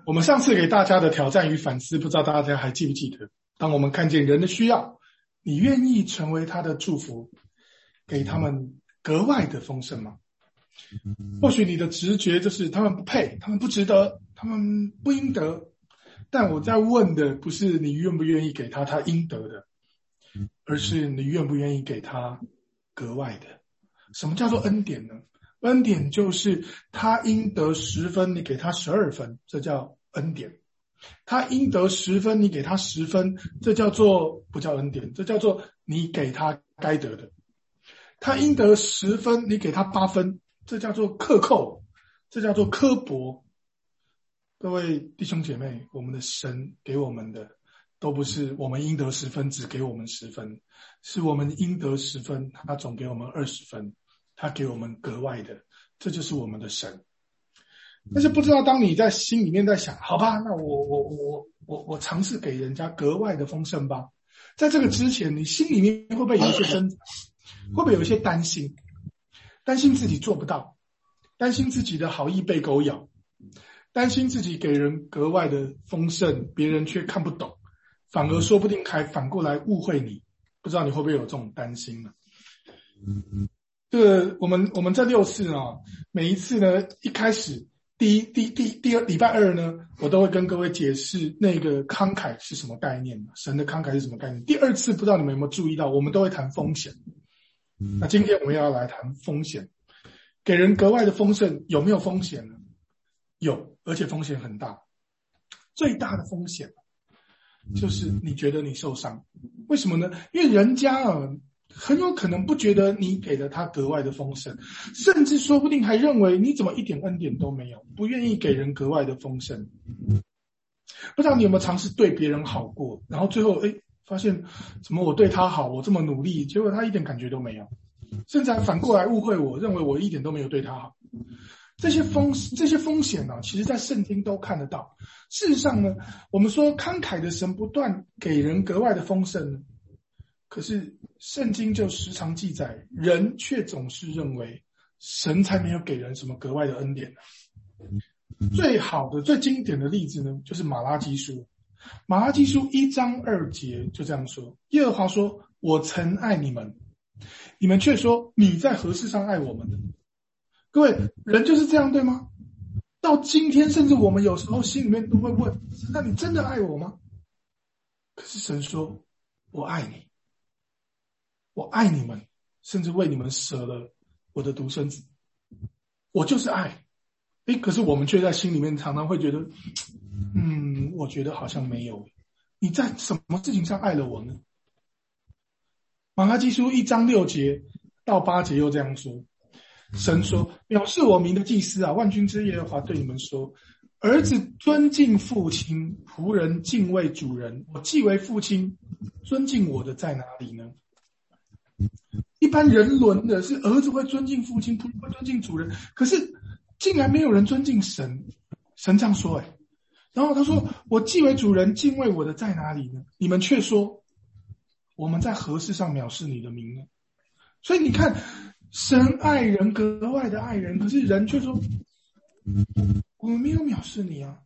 我们上次给大家的挑战与反思，不知道大家还记不记得？当我们看见人的需要，你愿意成为他的祝福，给他们格外的丰盛吗？或许你的直觉就是他们不配，他们不值得，他们不应得。但我在问的不是你愿不愿意给他应得的，而是你愿不愿意给他格外的。什么叫做恩典呢？恩典就是他应得10分，你给他12分，这叫恩典。他应得10分，你给他10分，这叫做不叫恩典，这叫做你给他该得的。他应得10分，你给他8分，这叫做克扣，这叫做刻薄。各位弟兄姐妹，我们的神给我们的都不是我们应得10分只给我们10分，是我们应得10分他总给我们20分，他给我们格外的，这就是我们的神。但是不知道当你在心里面在想，好吧，那我尝试给人家格外的丰盛吧。在这个之前，你心里面会不会有一些挣扎？会不会有一些担心？担心自己做不到，担心自己的好意被狗咬，担心自己给人格外的丰盛，别人却看不懂，反而说不定还反过来误会你。不知道你会不会有这种担心呢？这个我们这6次啊，每一次呢，一开始第二礼拜2呢，我都会跟各位解释那个慷慨是什么概念，神的慷慨是什么概念。第2次不知道你们有没有注意到，我们都会谈风险。那今天我们要来谈风险，给人格外的丰盛有没有风险呢？有，而且风险很大。最大的风险就是你觉得你受伤，为什么呢？因为人家很有可能不觉得你给了他格外的丰盛，甚至说不定还认为你怎么一点恩典都没有，不愿意给人格外的丰盛。不知道你有没有尝试对别人好过，然后最后发现怎么我对他好，我这么努力，结果他一点感觉都没有，甚至还反过来误会我，认为我一点都没有对他好。这些风险呢，其实在圣经都看得到。事实上呢，我们说慷慨的神不断给人格外的丰盛呢，可是圣经就时常记载，人却总是认为神才没有给人什么格外的恩典呢。最好的最经典的例子呢，就是马拉基书。马拉基书1章2节就这样说，耶和华说，我曾爱你们，你们却说你在何事上爱我们呢？各位，人就是这样，对吗？到今天甚至我们有时候心里面都会问，那你真的爱我吗？可是神说，我爱你，我爱你们，甚至为你们舍了我的独生子，我就是爱。可是我们却在心里面常常会觉得，我觉得好像没有。你在什么事情上爱了我呢？马拉基书1章6节到8节又这样说，神说，藐视我名的祭司啊，万军之耶和华对你们说，儿子尊敬父亲，仆人敬畏主人。我既为父亲，尊敬我的在哪里呢？一般人伦的是儿子会尊敬父亲，仆人会尊敬主人，可是竟然没有人尊敬神。神这样说然后他说，我既为主人，敬畏我的在哪里呢？你们却说，我们在何事上藐视你的名呢？所以你看，神爱人，格外的爱人，可是人却说，我们没有藐视你啊。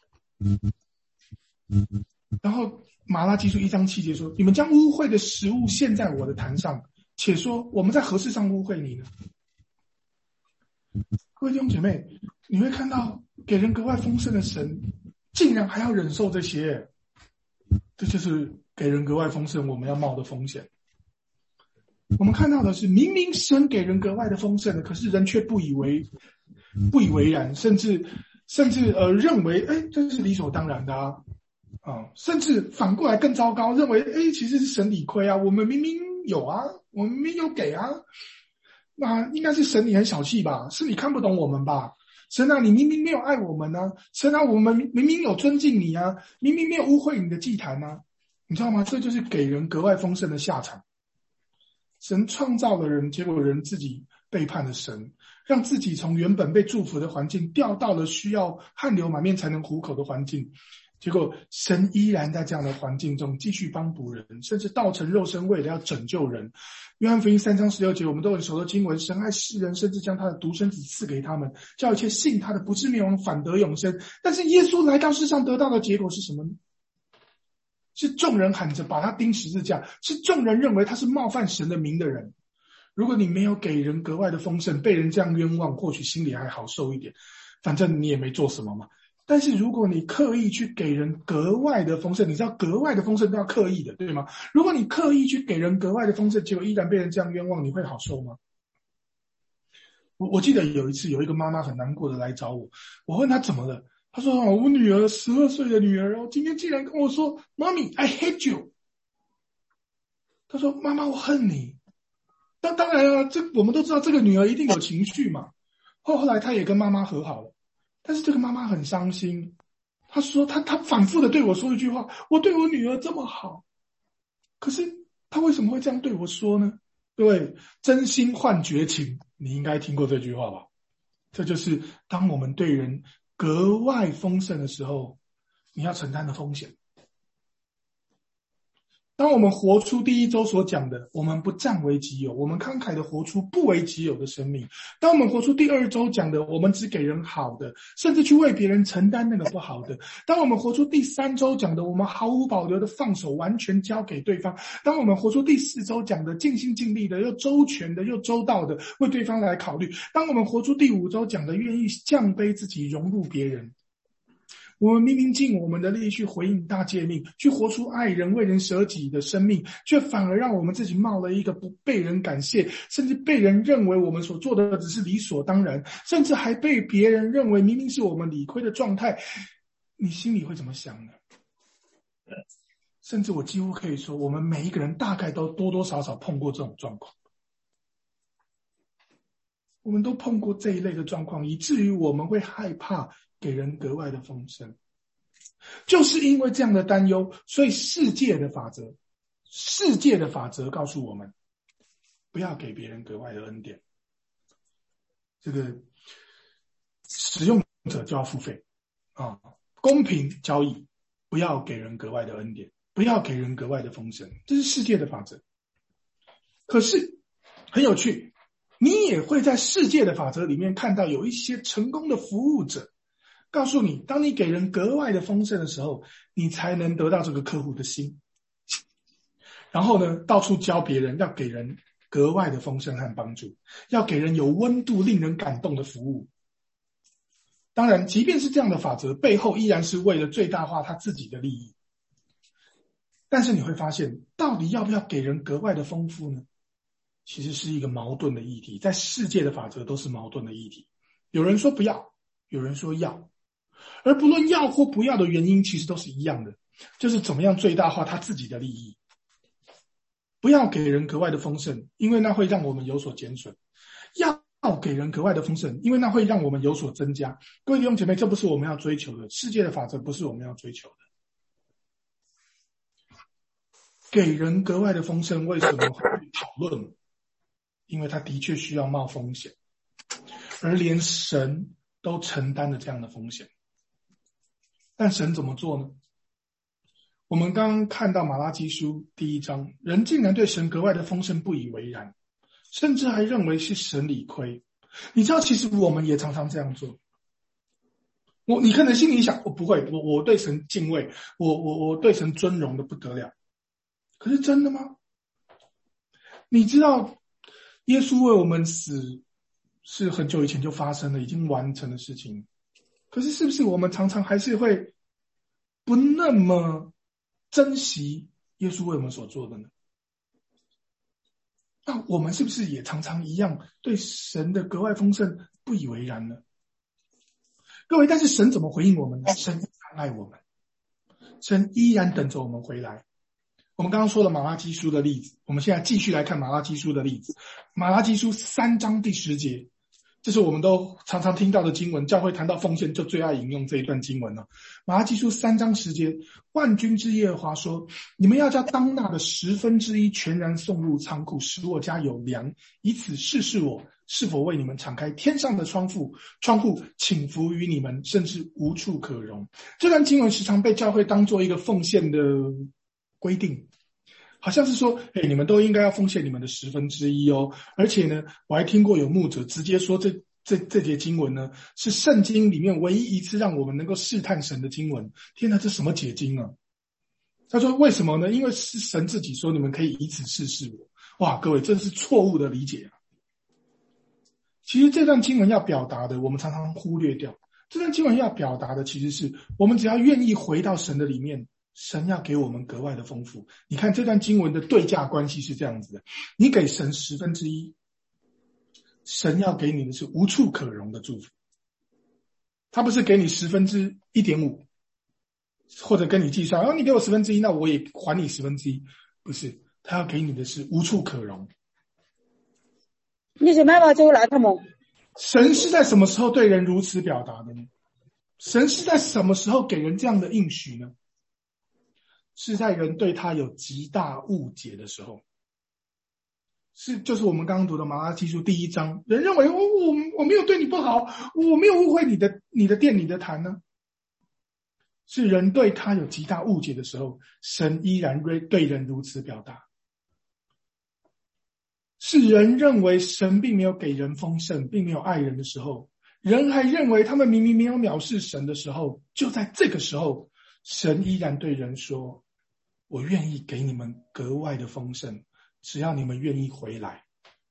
然后马拉基书1章7节说，你们将污秽的食物献在我的坛上，且说我们在何事上污秽你呢？各位弟兄姐妹，你会看到给人格外丰盛的神竟然还要忍受这些，这就是给人格外丰盛我们要冒的风险。我们看到的是，明明神给人格外的丰盛的，可是人却不以为然，甚至认为这是理所当然的甚至反过来更糟糕，认为其实是神理亏啊，我们明明有啊，我们明明有给啊，那应该是神你很小气吧，是你看不懂我们吧，神啊，你明明没有爱我们啊，神啊，我们明明有尊敬你啊，明明没有污秽你的祭坛啊，你知道吗？这就是给人格外丰盛的下场。神创造了人，结果人自己背叛了神，让自己从原本被祝福的环境调到了需要汗流满面才能糊口的环境。 结果神依然在这样的环境中继续帮补人，甚至道成肉身，为了要拯救人。约翰福音3章16节，我们都很熟的经文，神爱世人，甚至将他的独生子赐给他们，叫一切信他的不至灭亡，反得永生。但是耶稣来到世上得到的结果是什么呢？是众人喊着把他钉十字架，是众人认为他是冒犯神的名的人。如果你没有给人格外的丰盛，被人这样冤枉，或许心里还好受一点，反正你也没做什么嘛。但是如果你刻意去给人格外的丰盛，你知道格外的丰盛都要刻意的，对吗？如果你刻意去给人格外的丰盛，结果依然被人这样冤枉，你会好受吗？我记得有一次有一个妈妈很难过的来找我，我问她怎么了，她说我女儿12岁的女儿，今天竟然跟我说妈咪 I hate you。 她说妈妈我恨你。当然啊，我们都知道这个女儿一定有情绪嘛。后来她也跟妈妈和好了，但是这个妈妈很伤心。她说她反复的对我说一句话，我对我女儿这么好，可是她为什么会这样对我说呢？对，真心换绝情，你应该听过这句话吧？这就是当我们对人格外丰盛的时候，你要承担的风险。当我们活出第一周所讲的，我们不占为己有，我们慷慨的活出不为己有的生命。当我们活出第二周讲的，我们只给人好的，甚至去为别人承担那个不好的。当我们活出第3周讲的，我们毫无保留的放手，完全交给对方。当我们活出第4周讲的，尽心尽力的，又周全的，又周到的，为对方来考虑。当我们活出第5周讲的，愿意降卑自己，融入别人。我们明明尽我们的力去回应大诫命，去活出爱人为人舍己的生命，却反而让我们自己冒了一个不被人感谢，甚至被人认为我们所做的只是理所当然，甚至还被别人认为明明是我们理亏的状态，你心里会怎么想呢？甚至我几乎可以说，我们每一个人大概都多多少少碰过这种状况。我们都碰过这一类的状况，以至于我们会害怕给人格外的丰盛。就是因为这样的担忧，所以世界的法则告诉我们，不要给别人格外的恩典。这个使用者就要付费啊，公平交易，不要给人格外的恩典，不要给人格外的丰盛，这是世界的法则。可是很有趣，你也会在世界的法则里面看到有一些成功的服务者告诉你，当你给人格外的丰盛的时候，你才能得到这个客户的心。然后呢，到处教别人要给人格外的丰盛和帮助，要给人有温度、令人感动的服务。当然，即便是这样的法则，背后依然是为了最大化他自己的利益。但是你会发现，到底要不要给人格外的丰富呢？其实是一个矛盾的议题，在世界的法则都是矛盾的议题。有人说不要，有人说要，而不论要或不要的原因，其实都是一样的，就是怎么样最大化他自己的利益。不要给人格外的丰盛，因为那会让我们有所减损；要给人格外的丰盛，因为那会让我们有所增加。各位弟兄姐妹，这不是我们要追求的，世界的法则不是我们要追求的。给人格外的丰盛为什么会讨论？因为他的确需要冒风险，而连神都承担了这样的风险。但神怎么做呢？我们刚刚看到马拉基书第1章，人竟然对神格外的丰盛不以为然，甚至还认为是神理亏。你知道，其实我们也常常这样做。你可能心里想，我不会，我对神敬畏，我对神尊荣的不得了。可是真的吗？你知道耶稣为我们死是很久以前就发生了，已经完成的事情。可是是不是我们常常还是会不那么珍惜耶稣为我们所做的呢？那我们是不是也常常一样对神的格外丰盛不以为然呢？各位，但是神怎么回应我们呢？神依然爱我们，神依然等着我们回来。我们刚刚说了马拉基书的例子，我们现在继续来看马拉基书的例子。马拉基书3章第10节，这是我们都常常听到的经文，教会谈到奉献就最爱引用这一段经文了。马拉基书3章10节，万军之耶和华说，你们要将当纳的1/10全然送入仓库，使我家有粮，以此试试我是否为你们敞开天上的窗户倾福于你们，甚至无处可容。这段经文时常被教会当做一个奉献的规定，好像是说，你们都应该要奉献你们的1/10哦。而且呢，我还听过有牧者直接说这节经文呢，是圣经里面唯一一次让我们能够试探神的经文。天哪，这什么解经啊？他说为什么呢？因为是神自己说你们可以以此试试我。哇，各位，这是错误的理解啊！其实这段经文要表达的，我们常常忽略掉。这段经文要表达的，其实是我们只要愿意回到神的里面，神要给我们格外的丰富。你看这段经文的对价关系是这样子的：你给神1/10，神要给你的是无处可容的祝福。他不是给你1/5，或者跟你计算，你给我1/10，那我也还你1/10，不是，他要给你的是无处可容。 你是买嘛就来他们。 神是在什么时候对人如此表达的呢？神是在什么时候给人这样的应许呢？是在人对他有极大误解的时候。就是我们刚刚读的马拉基书第1章，人认为我没有对你不好，我没有误会你的殿你的坛呢。是人对他有极大误解的时候，神依然对人如此表达。是人认为神并没有给人丰盛，并没有爱人的时候，人还认为他们明明没有藐视神的时候，就在这个时候，神依然对人说，我愿意给你们格外的丰盛，只要你们愿意回来。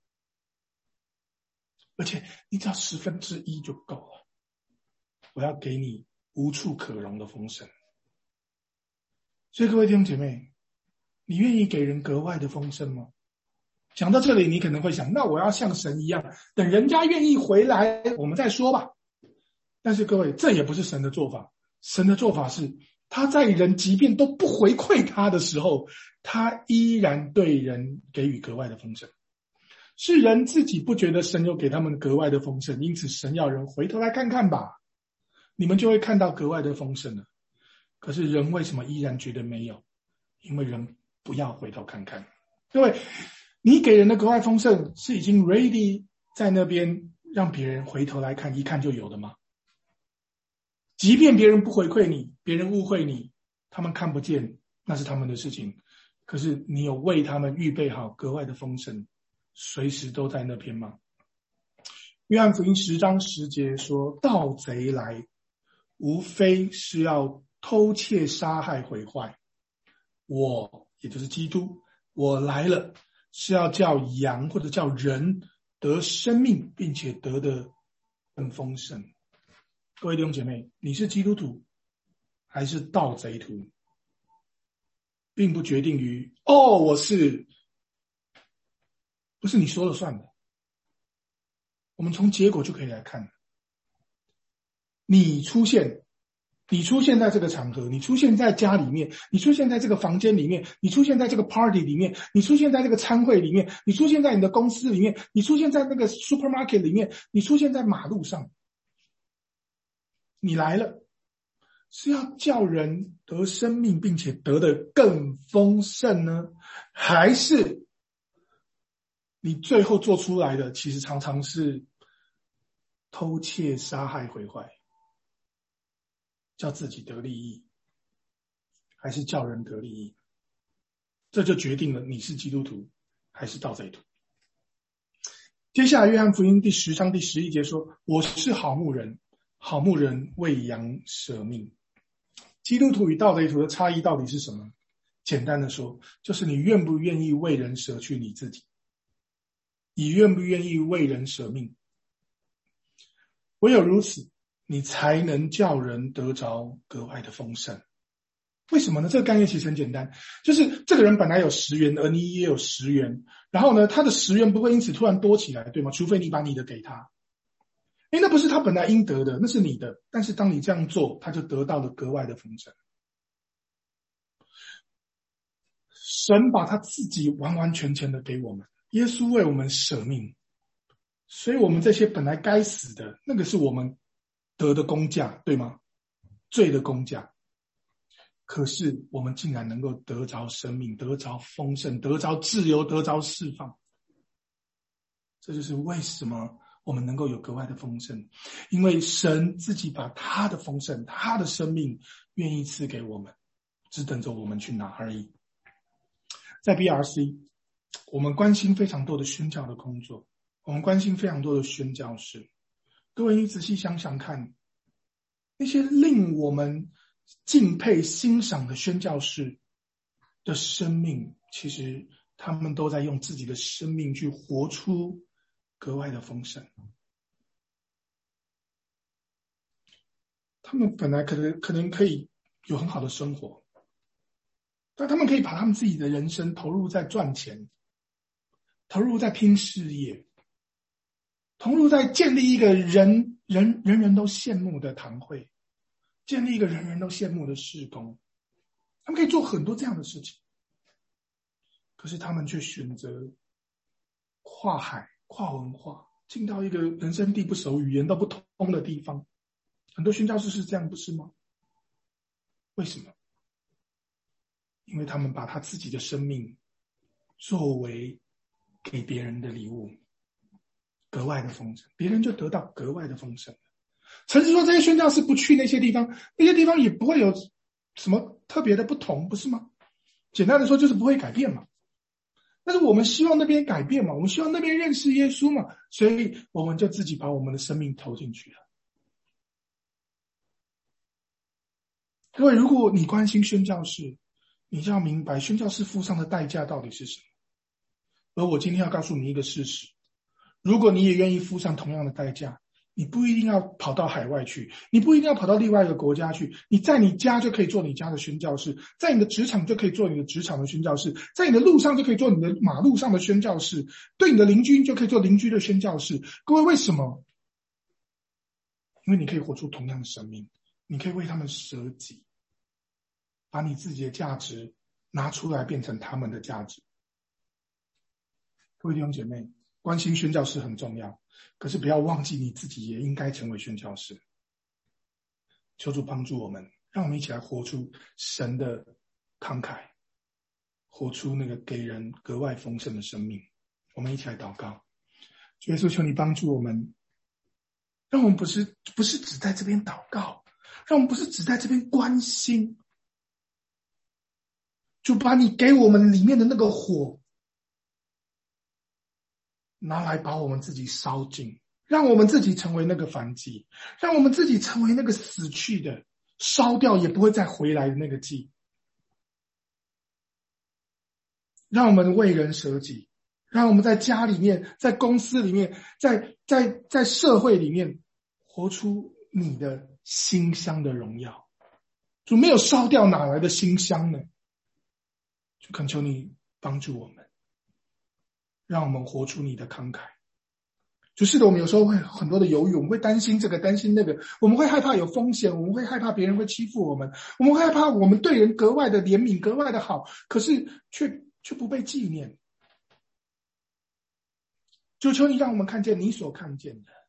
而且你只要1/10就够了，我要给你无处可容的丰盛。所以各位弟兄姐妹，你愿意给人格外的丰盛吗？讲到这里，你可能会想，那我要像神一样，等人家愿意回来我们再说吧。但是各位，这也不是神的做法。神的做法是，他在人即便都不回馈他的时候，他依然对人给予格外的丰盛。是人自己不觉得神有给他们格外的丰盛，因此神要人回头来看看吧，你们就会看到格外的丰盛了。可是人为什么依然觉得没有？因为人不要回头看看。各位，你给人的格外丰盛是已经 ready 在那边让别人回头来看，一看就有的吗？即便别人不回馈你，别人误会你，他们看不见，那是他们的事情。可是你有为他们预备好格外的丰盛，随时都在那边吗？约翰福音10章10节说，盗贼来，无非是要偷窃杀害毁坏。我也就是基督，我来了是要叫羊或者叫人得生命，并且得的更丰盛。各位弟兄姐妹，你是基督徒还是盗贼徒，并不决定于我是，不是你说了算的。我们从结果就可以来看，你出现在这个场合，你出现在家里面，你出现在这个房间里面，你出现在这个 party 里面，你出现在这个餐会里面，你出现在你的公司里面，你出现在那个 supermarket 里面，你出现在马路上，你来了是要叫人得生命并且得的更丰盛呢，还是你最后做出来的其实常常是偷窃杀害毁坏，叫自己得利益，还是叫人得利益？这就决定了你是基督徒还是盗贼徒。接下来约翰福音第10章第11节说，我是好牧人，好牧人为羊舍命。基督徒与盗贼徒的差异到底是什么？简单的说，就是你愿不愿意为人舍去你自己，你愿不愿意为人舍命。唯有如此，你才能叫人得着格外的丰盛。为什么呢？这个概念其实很简单，就是这个人本来有10元，而你也有10元，然后呢，他的10元不会因此突然多起来，对吗？除非你把你的给他。那不是他本来应得的，那是你的。但是当你这样做，他就得到了格外的丰盛。神把他自己完完全全的给我们，耶稣为我们舍命，所以我们这些本来该死的，那个是我们得的工价，对吗？罪的工价。可是我们竟然能够得着生命，得着丰盛，得着自由，得着释放。 这就是为什么我们能够有格外的丰盛，因为神自己把他的丰盛，他的生命愿意赐给我们，只等着我们去拿而已。在 BRC， 我们关心非常多的宣教的工作，我们关心非常多的宣教士。各位，你仔细想想看，那些令我们敬佩欣赏的宣教士的生命，其实他们都在用自己的生命去活出格外的丰盛。他们本来可能可以有很好的生活，但他们可以把他们自己的人生投入在赚钱，投入在拼事业，投入在建立一个人人都羡慕的堂会，建立一个人人都羡慕的事工。他们可以做很多这样的事情，可是他们却选择跨海跨文化，进到一个人生地不熟、语言都不通的地方。很多宣教士是这样，不是吗？为什么？因为他们把他自己的生命作为给别人的礼物，格外的丰盛，别人就得到格外的丰盛。甚至说这些宣教士不去那些地方，那些地方也不会有什么特别的不同，不是吗？简单的说就是不会改变嘛。但是我们希望那边改变嘛，我们希望那边认识耶稣嘛，所以我们就自己把我们的生命投进去了。各位，如果你关心宣教士，你就要明白宣教士付上的代价到底是什么。而我今天要告诉你一个事实，如果你也愿意付上同样的代价，你不一定要跑到海外去，你不一定要跑到另外一个国家去，你在你家就可以做你家的宣教士，在你的职场就可以做你的职场的宣教士，在你的路上就可以做你的马路上的宣教士，对你的邻居就可以做邻居的宣教士。各位，为什么？因为你可以活出同样的生命，你可以为他们舍己，把你自己的价值拿出来变成他们的价值。各位弟兄姐妹，关心宣教士很重要，可是不要忘记你自己也应该成为宣教士。求主帮助我们，让我们一起来活出神的慷慨，活出那个给人格外丰盛的生命。我们一起来祷告。主耶稣，求你帮助我们，让我们不是只在这边祷告，让我们不是只在这边关心，就把你给我们里面的那个火拿来把我们自己烧尽，让我们自己成为那个燔祭，让我们自己成为那个死去的烧掉也不会再回来的那个祭，让我们为人舍己，让我们在家里面，在公司里面，在社会里面活出你的馨香的荣耀。主，没有烧掉哪来的馨香呢？就恳求你帮助我们，让我们活出你的慷慨。就是的，我们有时候会很多的犹豫，我们会担心这个担心那个，我们会害怕有风险，我们会害怕别人会欺负我们，我们会害怕我们对人格外的怜悯格外的好，可是却不被纪念。就求你让我们看见你所看见的，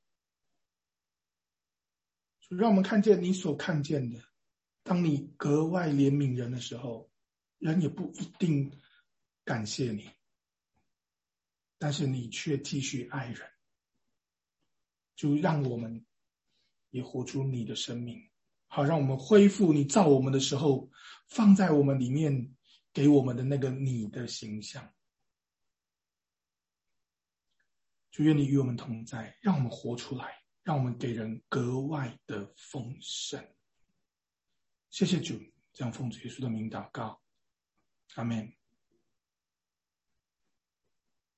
就让我们看见你所看见的。当你格外怜悯人的时候，人也不一定感谢你，但是你却继续爱人。就让我们也活出你的生命，好让我们恢复你造我们的时候放在我们里面给我们的那个你的形象。就愿你与我们同在，让我们活出来，让我们给人格外的丰盛。谢谢主，这样奉主耶稣的名祷告，阿们。